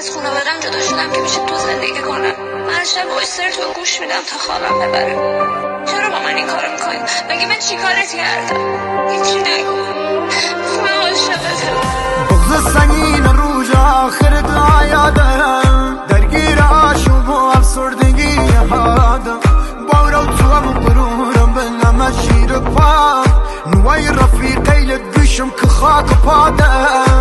از خانوادم جدا شدم که میشه تو زندگی کنم. من شب وایسر تو گوش میدم تا خوابم ببره. چرا با من این کارو میکنی؟ مگه من چی کارت کردم؟ هیچی نگو. من عاشقتم. بغض سنگین روز آخرت آیادم، درگیر آشوب و افسردگی هادم. باورم تو هم غرورم بنم از شیر پا، نوای رفیقیت گوشم که خاک پادم.